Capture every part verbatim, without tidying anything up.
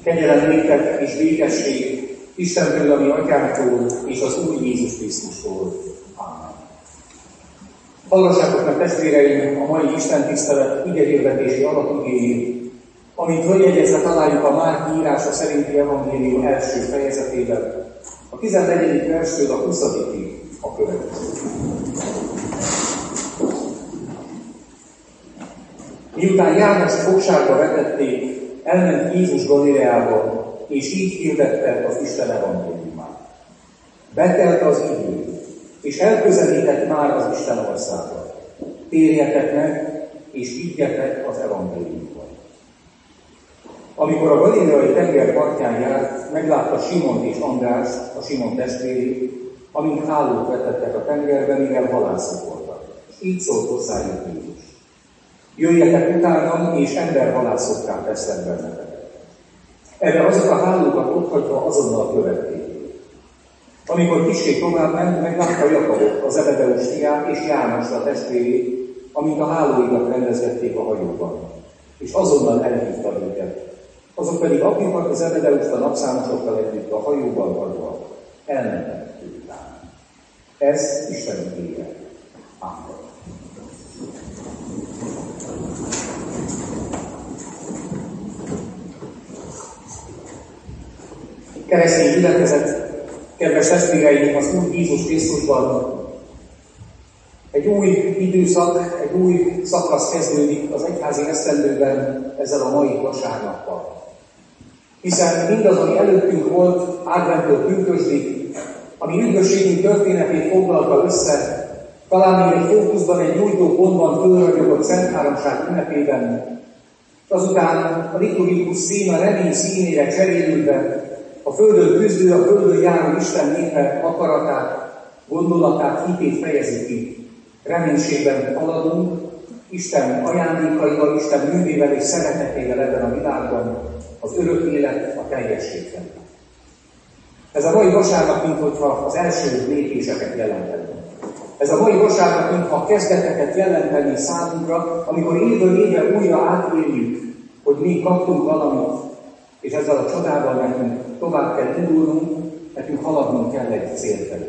Kegyelem néktek és békesség Istentől, ami Atyánktól és az Úr Jézus Krisztustól. Amen. Hallgassátok meg, testvéreim, a mai Isten tisztelet igehirdetési alapigéjét, amit följegyezve találjuk a Márk írása szerinti evangélium első fejezetében, a tizennegyedik verstől a huszadikig a következő. Miután Jánost fogságba vetették, elment Jézus Galileába, és így hirdette az Isten evangéliumát. Betelt az idő, és elközelített már az Isten országa. Térjetek meg, és higgyetek az evangéliumban. Amikor a galileai tenger partján járt, meglátta Simont és Andrást, a Simon testvérét, amint hálót vetettek a tengerben, mivel halászok voltak. És így szólt hozzájuk Jézus. Jöjjetek utánam, és emberhalászokká teszek benneteket. Erre azok a hálókat otthagyva azonnal követték. Amikor kissé tovább ment, meglátta Jakabot, az Zebedeus fiát, és János a testvérét, amint a hálóikat rendezgették a hajóban. És azonnal elhívta őket. Azok pedig apjukat, az Zebedeust a napszámosokkal együtt a hajóban hagyva elmentek után. Ez Isten igéje. Amen. Keresztény gyülekezet, kedves testvéreim, az Úr Jézus Krisztusban egy új időszak, egy új szakasz kezdődik az egyházi esztendőben ezzel a mai vasárnappal. Hiszen mindaz, ami előttünk volt, adventtől pünkösdig, ami üdvösségünk történetét foglalta össze, talán még egy fókuszban, egy nyújtópontban fölragyogott Szent Háromság ünnepében, és azután a liturgikus szín a remény színére cserélődve, a földön küzdő, a földön járó Isten népe akaratát, gondolatát, hitét fejezi ki. Reménységben haladunk, Isten ajándékaival, Isten művével és szeretetével ebben a világban, az örök élet a teljességben. Ez a mai vasárnap, minthogyha az első lépéseket jelenteni. Ez a mai vasárnap, mintha a kezdeteket jelenteni számunkra, amikor évről évre újra átéljük, hogy mi kaptunk valamit, és ezzel a csodával nekünk tovább kell indulnunk, nekünk haladnunk kell egy cél felé.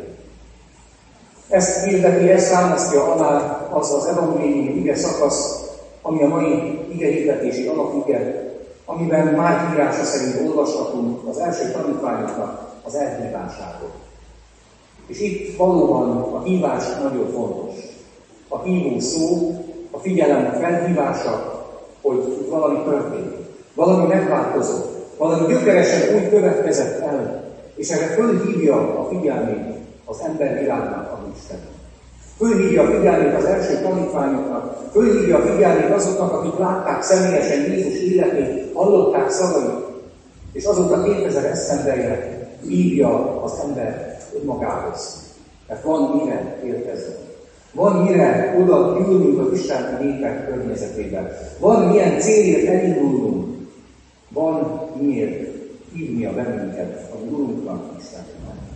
Ezt hirdeti, ezt támasztja alá az az evangélium ige szakasz, ami a mai igehirdetési alapige, amiben Márk írása szerint olvashatunk az első tanítványoknak az elhívásáról. És itt valóban a hívás nagyon fontos. A hívó szó, a figyelem felhívása, hogy valami történik, valami megváltozott, valami gyökeresen úgy következett el, és erre fölhívja a figyelmét az embervilágnak, a Isten. Fölhívja a figyelmét az első tanítványoknak, fölhívja a figyelmét azoknak, akik látták személyesen Jézus életét, hallották szavait, és azóta kétezer esztendeje hívja az ember önmagához. Mert van mire érkezni. Van mire oda ülnünk az Isten népek környezetében. Van milyen célért elindulnunk. Van miért hívnia bennünket a Urunknak, Istennek.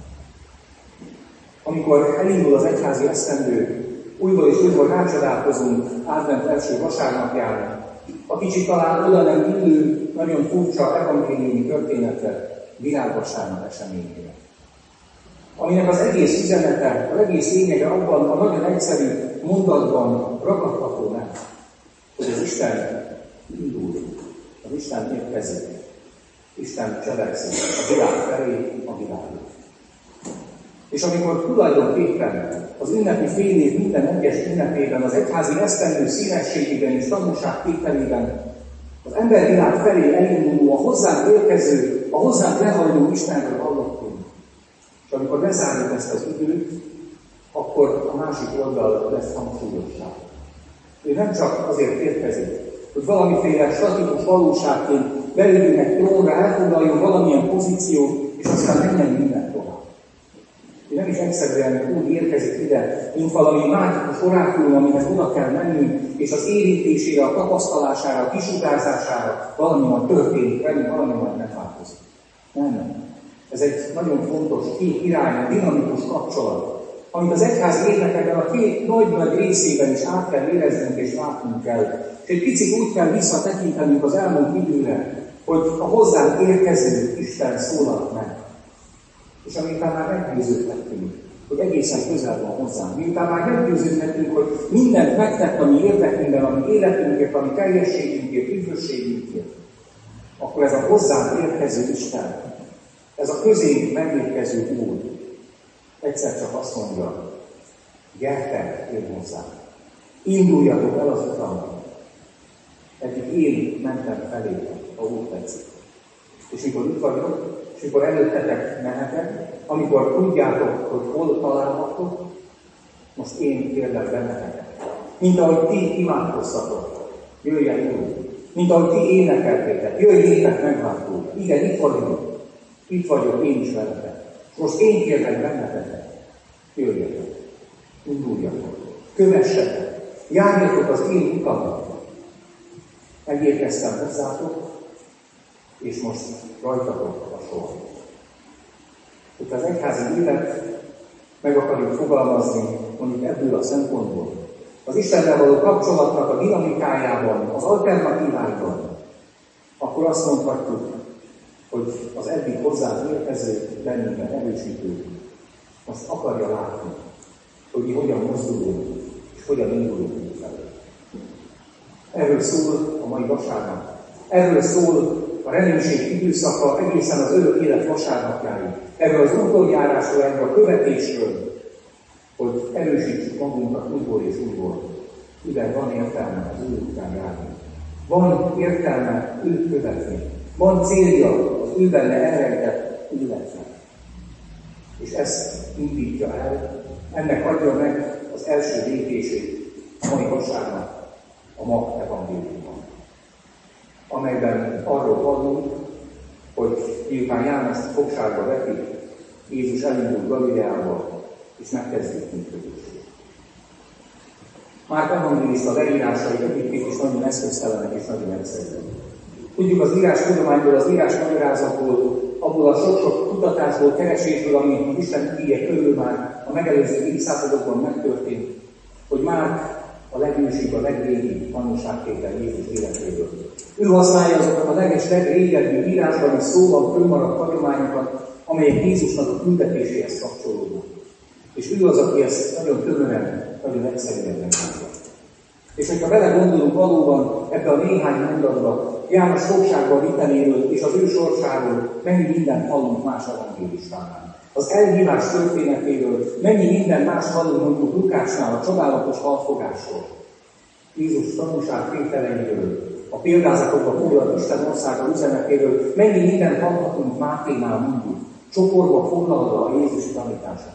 Amikor elindul az egyházi esztendő, újból és újból rácsodálkozunk advent első vasárnapján, a kicsit talán oda nem illő, nagyon furcsa evangéliumi történetre, virágvasárnap eseményére. Aminek az egész üzenete, az egész lényege abban a nagyon egyszerű mondatban ragadható meg, hogy az Isten indul, az Isten érkezik, Isten cselekszik a világ felé, a világig. És amikor tulajdonképpen az ünnepi fél év minden egyes ünnepében, az egyházi esztendő színességében és tanulságtételében az embervilág felé elinduló, a hozzánk érkező, a hozzánk lehajló Istenről hallottunk. És amikor lezárjuk ezt az időt, akkor a másik oldal lesz hangsúlyossá. Ő nem csak azért érkezik, hogy valamiféle statikus valóságként beüljön egy trónra, elfoglaljon valamilyen pozíciót, és aztán menjen minden tovább. Ő nem is egyszerűen úgy érkezik ide, mint valami mágikus orákulum, amihez oda kell mennünk, és az érintésére, a tapasztalására, a kisutárzására valami majd történik velünk, valami majd megváltozik. Nem, nem. Ez egy nagyon fontos, két irányú, dinamikus kapcsolat, amit az egyház életekben a két nagy-nagy részében is át kell éreznünk és látnunk kell. És egy picit úgy kell visszatekintenünk az elmúlt időre, hogy a hozzánk érkező Isten szólalt meg. És amiután már meggyőződhetünk, hogy egészen közel van hozzánk, miután már meggyőződhetünk, hogy mindent megtett a mi érdekünkben, a mi életünkért, a mi teljességünkért, üdvösségünkért, akkor ez a hozzánk érkező Isten, ez a közénk megérkező Úr egyszer csak azt mondja, gyertek én hozzám, induljatok el az utamon, eddig én mentem felétek, ha úgy tetszik. És mikor itt vagyok, és mikor előttetek mehetek, amikor tudjátok, hogy hol találhatok, most én kérlek benneteket. Mint ahogy ti imádkoztatok, jöjjön Úr. Mint ahogy ti énekeltétek, jöjjétek megváltók. Igen, itt vagyok. Itt vagyok én is veletek. Most én kérlek benneteket. Jöjjetek. Induljatok. Kövessetek. Járjatok az én utamat. Megérkeztem hozzátok, és most rajtatok a sor. Itt az egyházi élet meg akarjuk fogalmazni, mondjuk ebből a szempontból. Az Istennel való kapcsolatnak a dinamikájában, az alternatíváiban, akkor azt mondhatjuk, hogy az eddig hozzánk érkező, bennünkben erősítő, azt akarja látni, hogy mi hogyan mozdulunk, és hogyan indulunk felé. Erről szól a mai vasárnap. Erről szól a reménység időszaka egészen az örök élet vasárnapjáig. Erről az útonjárásról, erről a követésről, hogy erősítsük magunkat újból és újból. Mivel van értelme az ő után járni. Van értelme őt követni. Van célja az ő benne elrejtett életnek. És ezt indítja el, ennek adja meg az első lépését a mai vasárnap a ma evangéliumban, amelyben arról hallunk, hogy miután János fogságba vetik, Jézus elindul Galileába, és megkezdődik működését. Márk evangélista leírásai egyébként is nagyon eszköztelenek és nagyon egyszerűek. Tudjuk az írás tudományból, az írás magyarázatból, abból a sok-sok kutatásból, keresésből, ami az Isten igéje körül már a megelőző évszázadokban megtörtént, hogy Márk a legősibb, a legrégibb tanúságtétel Jézus életéből. Ő használja azokat a leges, legrégebbi írásban is szóban fönnmaradt hagyományokat, amelyek Jézusnak a küldetéséhez kapcsolódnak. És ő az, aki ezt nagyon tömören, nagyon egyszerűen megmondja. És hogyha belegondolunk valóban ebbe a néhány mondatba, János fogságba viteléről és az ő sorsáról mennyi mindent hallunk más evangélistánál. Az elhívás történetéről mennyi minden más hallunk mondjuk Lukácsnál, a csodálatos halfogásról. Jézus tanúságtételeiről, a példázatokba foglalt Isten országa üzenetéről mennyi mindent hallhatunk Máténál mondjuk, csoportba foglalva a Jézus tanításokat.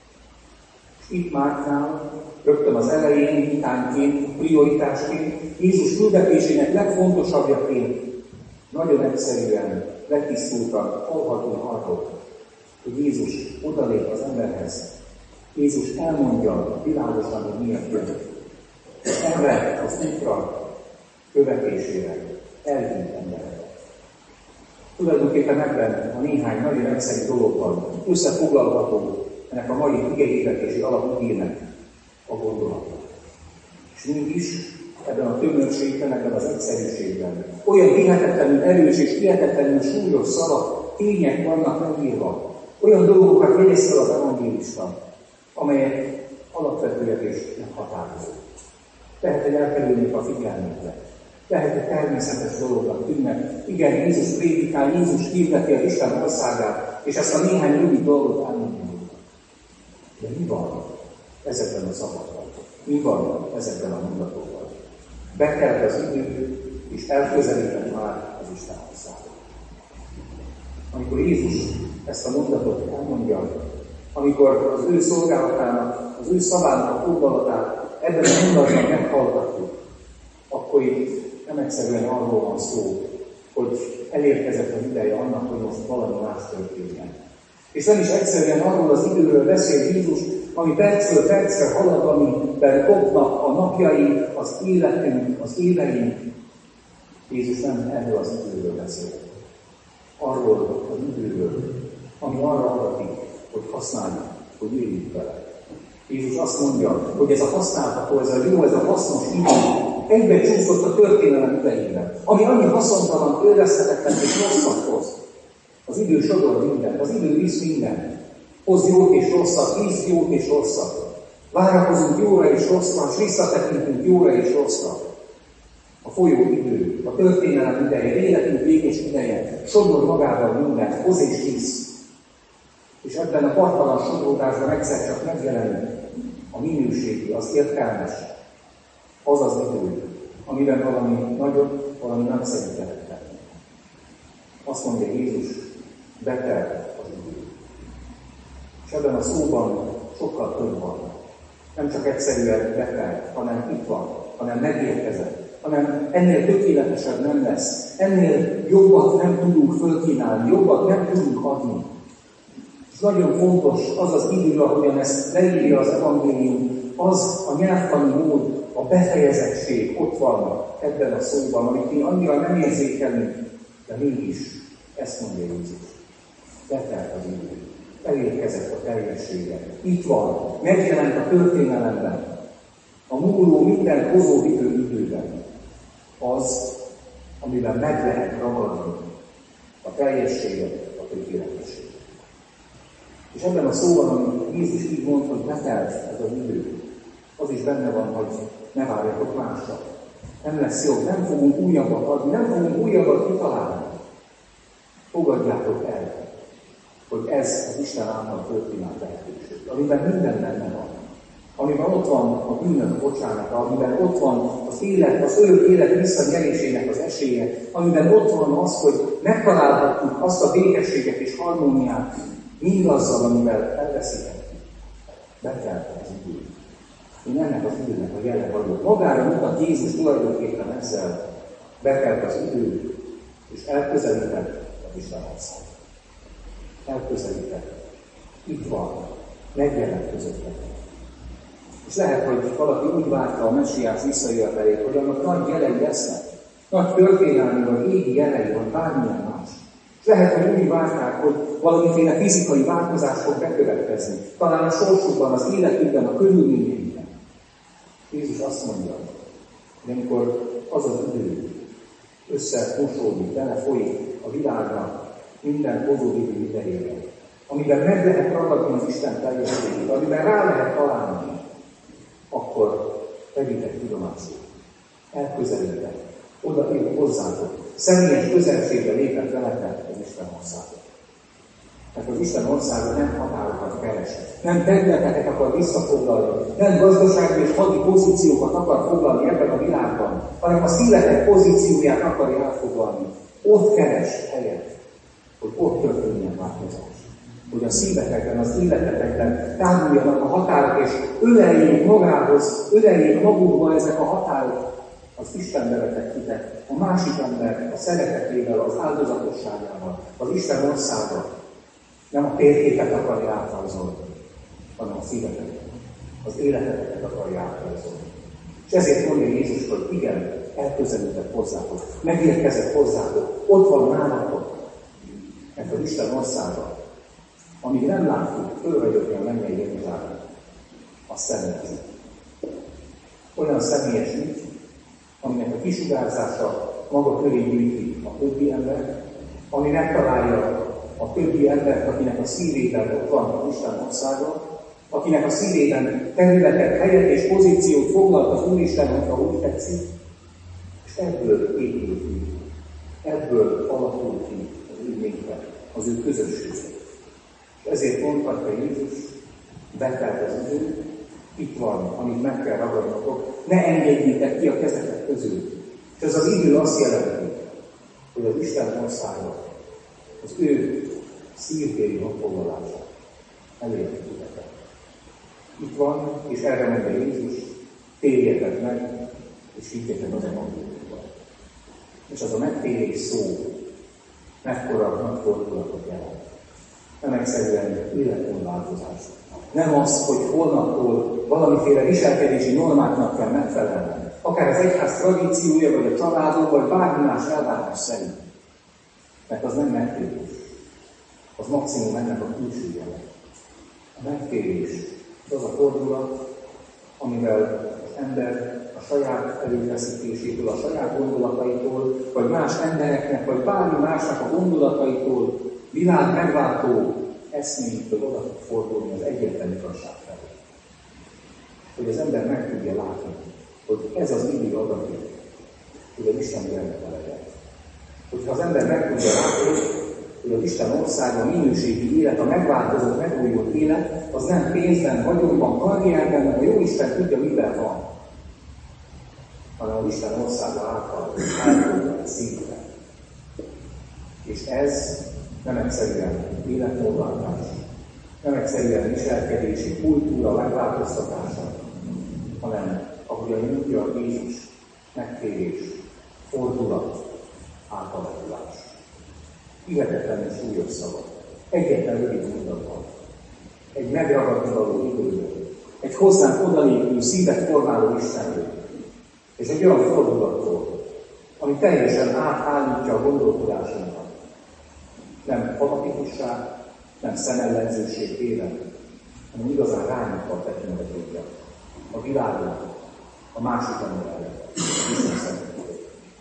És itt Márknál, rögtön az elején, vitánként, prioritásként, Jézus küldetésének legfontosabbjaként nagyon egyszerűen, letisztultan hallhatunk arról, hogy Jézus odalép az emberhez. Jézus elmondja világosan, hogy miért jön. Erre az útra, követésére elhívt embereket. Tulajdonképpen ebben a néhány nagyon egyszerű dologban összefoglalható ennek a mai igehirdetési alapigének a gondolata. És mégis ebben a tömörségben, ebben az egyszerűségben olyan hihetetlenül erős és hihetetlenül súlyos szavak, tények vannak megírva, olyan dolgokat jegyez fel az evangélista, amelyek alapvetőek és meghatározók. Lehet, hogy elkerülnék a figyelmünkre. Lehet, hogy természetes dolognak tűnnek. Igen, Jézus prédikál, Jézus hirdeti az Isten országát, és ezt a néhány rövid dolgot elmondjuk. De mi van ezekben a szavakban? Mi van ezekben a mondatokban? Bekelt az idő, és elközelített már az Isten országot. Amikor Jézus ezt a mondatot elmondja, amikor az ő szolgálatának, az ő szavának a foglalatát ebben a mondatban meghallgatjuk, akkor itt nem egyszerűen arról van szó, hogy elérkezett az ideje annak, hogy most valami más történjen. És nem is egyszerűen arról az időről beszél Jézus, ami percről percre halad, amiben kopnak a napjaink, az életünk, az éveink. Jézus nem erről az időről beszél. Arról az időről, ami arra adatik, hogy használjuk, hogy éljünk vele. Jézus azt mondja, hogy ez a használható, ez a jó, ez a hasznos idő, egybe csúszott a történelem idejében, ami annyi haszontalan, élvezhetetlen és rosszat hoz. Az idő sodor mindent, az idő visz mindent. Hoz jót és rosszat, visz jót és rosszat. Várakozunk jóra és rosszra, és visszatekintünk jóra és rosszra. A folyó idő, a történelem ideje, életünk véges ideje, sodor magával mindent, hoz és visz. És ebben a partalan sodródásban egyszer csak megjelenik a minőségi, az értelmes, az az idő, amiben valami nagyobb, valami nagyszerűt lehet tenni. Azt mondja Jézus, betelt az idő. És ebben a szóban sokkal több van. Nem csak egyszerűen betelt, hanem itt van, hanem megérkezett, hanem ennél tökéletesebb nem lesz. Ennél jobbat nem tudunk fölkínálni, jobbat nem tudunk adni. És nagyon fontos az az idő, ahogyan ezt leírja az evangélium, az a nyelvtani mód, a befejezettség ott van ebben a szóban, amit mi annyira nem érzékelünk, de mégis ezt mondja Jézus. Betelt az idő, elérkezett a teljessége. Itt van, megjelent a történelemben, a múló minden hozódítő időben az, amiben meg lehet ragadni a teljességet, a tökéletességet. És ebben a szóban, amit Jézus így mond, hogy betelt ez az idő, az is benne van, hogy ne várjatok másra. Nem lesz jobb, nem fogunk újabbat adni, nem fogunk újabbat kitalálni. Fogadjátok el, hogy ez az Isten által történet lehetőség, amiben minden benne van. Amiben ott van a bűnök bocsánata, amiben ott van az élet, az örök élet visszanyerésének az esélye, amiben ott van az, hogy megtalálhatjuk azt a békességet és harmóniát mindazzal, amivel elveszítettük. Betelt az idő. Én ennek az időnek a jele vagyok. Magára mutat Jézus tulajdonképpen ezzel. Betelt az idő, és elközelített az Isten ország. Elközelített. Itt van. Megjelent közöttetek. És lehet, hogy valaki úgy várta a Messiás visszajövetelét, hogy annak nagy jelei lesznek. Nagy történelmi, vagy égi jelei, vagy bármilyen más. És lehet, hogy úgy várták, hogy valamiféle fizikai változás fog bekövetkezni. Talán a sorsukban, az életükben, a körülményeiben. Jézus azt mondja, hogy amikor az az idő összemosódik, belefolyik a világnak minden hozódítő idejében, amiben meg lehet ragadni az Isten teljességét, amiben rá lehet találni, akkor vegyétek tudomásul. Elközelítek, oda épp hozzátok. Személyes közelségbe lépett veletek az Isten országot. Mert az Isten országa nem határokat keres, nem területeket akar visszafoglalni, nem gazdasági és hadi pozíciókat akar foglalni ebben a világban, hanem a szívetek pozícióját akarja elfoglalni. Ott keres helyet, hogy ott történjen változás. Hogy a szívetekben, az életetekben táguljanak a határok, és öleljék magához, öleljék magukba ezek a határok, az Isten bevetett hitet, a másik ember a szeretetével, az áldozatosságával, az Isten országa. Nem a térképet akarja átrajzolni, hanem a szíveteket, az életeteket akarja átrajzolni. És ezért mondja Jézus, hogy igen, elközelített hozzátok, megérkezett hozzátok, ott van nálatok, mert az Isten országa, amíg nem látjuk, fölragyogja a mennyei Jeruzsálem, a személyes. Olyan személyes ügy, aminek a kisugárzása maga köré gyűjti a többi ember, ami megtalálja a többi embert, akinek a szívében ott van az Isten országa, akinek a szívében területet, helyet és pozíciót foglalt az Úristen, hogyha úgy tetszik, és ebből épül ki, ebből alakul ki az ő népe, az ő közössége. És ezért mondhatja Jézus, betelt az idő, itt van, amit meg kell ragadnotok, ne engedjétek ki a kezetek közül. És ez az idő azt jelenti, hogy az Isten országa, az ő szívtéri magfoglalása elérhet titeket. Itt van, és erre mondja Jézus, térjetek meg, és higgyetek az evangéliumban. És az a megtérés szó, mekkora nagy fordulatot jelent. Nem egyszerűen életmódváltozás. Nem az, hogy holnaptól valamiféle viselkedési normáknak kell megfelelni. Akár az egyház tradíciója, vagy a családok, vagy bármi más elvárás szerint. Mert az nem megtérés. Az maximum ennek a külső jele. A megtérés az az a fordulat, amivel az ember a saját erőfeszítésétől, a saját gondolataitól, vagy más embereknek, vagy bármi másnak a gondolataitól, világ megváltó eszméitől oda tud fordulni az egyetlen igazság felé. Hogy az ember meg tudja látni, hogy ez az idő adatik, hogy az Isten gyermeke legyen. Hogyha az ember meg tudja látni, hogy az Isten országa, a minőségi élet, a megváltozott, megújult élet, az nem pénzben, vagyonban, karrierben, mert a jó Isten tudja, miben van, hanem az Isten országa által elfogadott szinten. És ez nem egyszerűen életmódváltás, nem egyszerűen viselkedési kultúra megváltoztatása, hanem ahogy a mondja Jézus, megtérés, fordulat, átalakulás. Hihetetlenül súlyos szava. Egyetlen rövid mondatban. Egy megragadni való időből. Egy hozzánk odalépő, szívet formáló Istenről. És egy olyan fordulattól, ami teljesen átállítja a gondolkodásunkat. Nem fanatikusság, nem szemellenzőség éven, hanem igazán rányukkal tekintve tudja. A világon, a másik emberre, Isten szeretetét.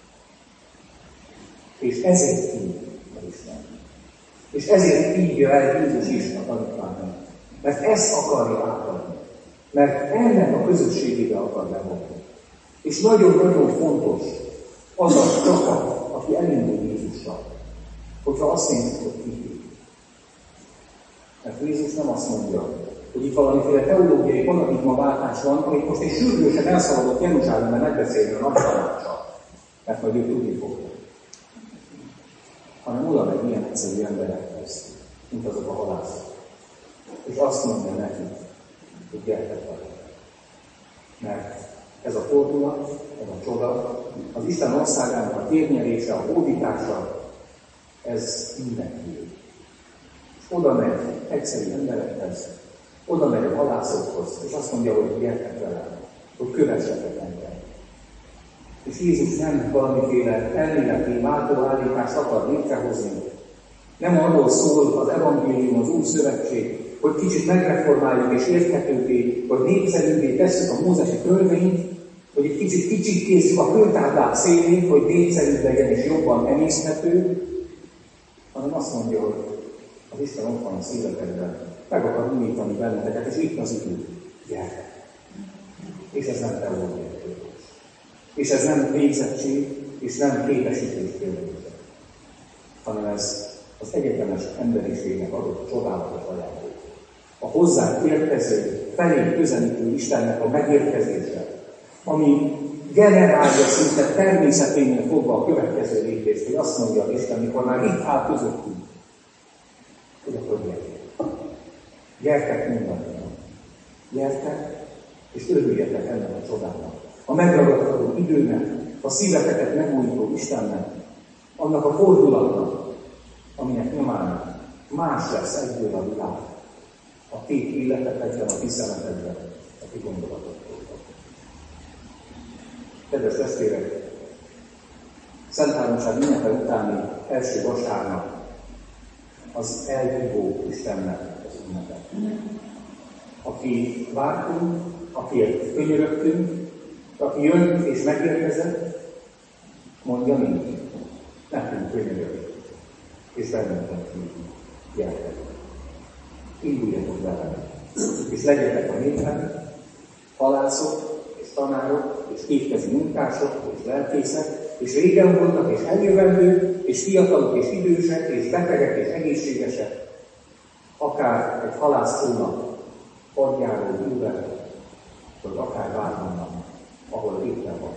És ezért hív az Isten. És ezért hívja el Jézus is a tanítványnak. Mert ezt akarja átadni. Mert ennek a közösségébe akar bevonni. És nagyon-nagyon fontos az a csapat, aki elindul Jézussal. Hogyha azt mondjuk, hogy hívjuk. Mert Jézus nem azt mondja, hogy itt valamiféle teológiai paradigmaváltás van, amit most egy sürgősen elszaladott Jeruzsálemben megbeszélni a nagy tanácssal. Mert majd ő tudni fogja. Hanem oda megy ilyen egyszerű emberekhez, mint azok a halászok. És azt mondja nekik, hogy gyertek vele. Mert ez a fordulat, ez a csoda, az Isten országának a térnyerése, a hódítása, ez mindenki. És oda megy egyszerű emberekhez, oda megy a halászokhoz, és azt mondja, hogy gyertek vele, hogy kövessetek engem. És Jézus nem valamiféle elméleti váltóállítást akar létrehozni. Nem arról szól az evangélium, az új szövetség, hogy kicsit megreformáljuk és érthetővé, hogy népszerűvé tesszük a mózesi törvényt, hogy egy kicsit kicsikkézzük a kőtáblák szélét, hogy népszerűbb legyen és jobban emészthető, hanem azt mondja, hogy az Isten ott van a szívetekben, meg akar újítani benneteket, és itt az idő. Gyertek! És ez nem teológiai kérdés. És ez nem végzettség, és nem képesítés kérdése, hanem ez az egyetemes emberiségnek adott csodálatos ajándék. A hozzánk érkező, felé közelítő Istennek a megérkezése, ami generálja szinte természeténél fogva a következő lépést, hogy azt mondja az Isten, mikor már itt áll közöttünk, hogy akkor gyertek. Gyertek mindannyian. Gyertek, és örüljetek ennek a csodának. A megragadható időnek, a szíveteket megújító Istennek, annak a fordulatnak, aminek nyomán más lesz egyből a világ. A ti életetekben, a ti szemetekben, a ti gondolatokban. Kedves testvérek, Szent Háromság ünnepe utáni első vasárnap az elhívó Istennek az ünnepe. Aki vártunk, akiért könyörögtünk, aki jön és megérkezett, mondja mindig, nekünk könyörög, és bennünket hív, gyertek. Induljatok velem, és legyetek a népben, halászok, és tanárok, és kétkezi munkások, és lelkészek, és régen voltak, és eljövendők, és fiatalok, és idősek, és betegek, és egészségesek, akár egy halásztónak, padjáról ülve, vagy akár bárhonnan, ahol éppen van.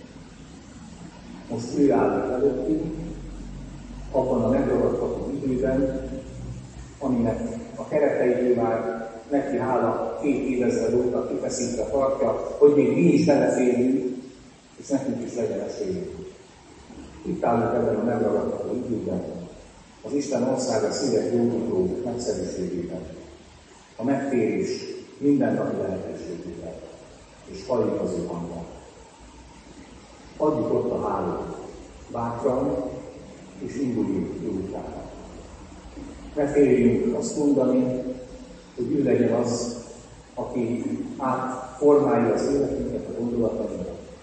Most ő áll előttünk, abban a megragadható időben, aminek a kereteidő már neki hála két évezred óta kifeszítve tartja, hogy még mi is beleférjünk, és nekünk is legyen esélyünk. Itt állunk ebben a megragadható időben, az Isten országa szíves gyógyító nagyszerűségében, a megtérés mindennapi lehetőségében, és halljunk az ő hangját. Adjuk ott a hálót, bátran, és induljunk ő utána. Ne féljünk azt mondani, hogy ő legyen az, aki átformálja az életünket, a gondolatainkat,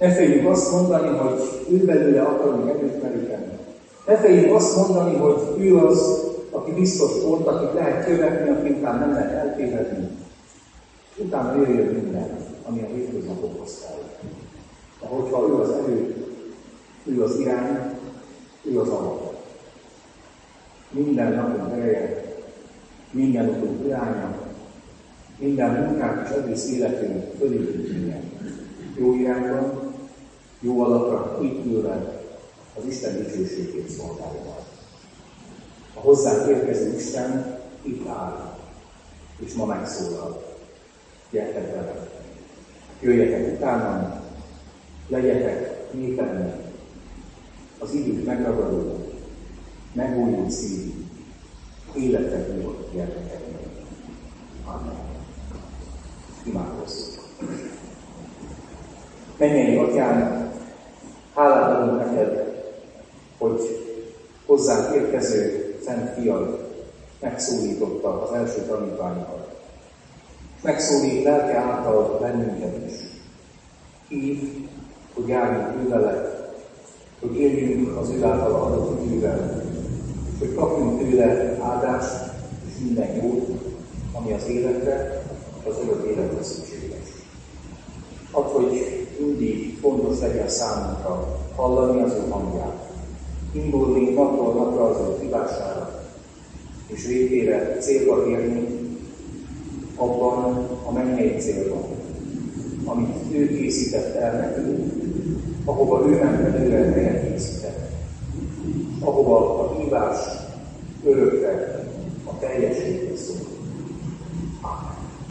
Ne féljünk azt mondani, hogy ő belőle akarunk erőt meríteni. Ne féljünk azt mondani, hogy ő az, aki biztos pont, akit lehet követni, aki után nem lehet eltévedni. Utána jöjjön minden, ami a hétköznapokhoz kell. De hogyha ő az erő, ő az irány, ő az alap. Minden napunk ereje, minden utunk iránya, minden munkánk és egész életünk fölépít minden. Jó irányban, jó alapra épülve az Isten dicsőségét szolgálva. A hozzánk érkező Isten itt áll, és ma megszólal. Gyertek vele, jöjjetek utánam, legyetek népemnek, az időt megragadó, megújult szívű, életet nyugodt gyermekeknek. Amen. Imádkozzunk. Mennyei Atyám, hálát adunk neked, hogy hozzánk érkező Szent Fiad megszólította az első tanítványokat. Megszólít lelke által bennünket is. Hív, hogy járjunk ő vele, hogy éljünk az ő által adott idővel, hogy kapjunk tőle áldást és minden jót, ami az életre, az örök életre szükséges. Add, hogy mindig fontos legyen számunkra hallani az ő hangját, indulni napról napra az ő hívására, és végére célba érni abban a mennyei célban, amit ő készített el nekünk, ahova ő ment előre helyet készített, ahova a hívás örökre, a teljes